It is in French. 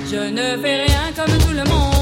Je ne fais rien comme tout le monde.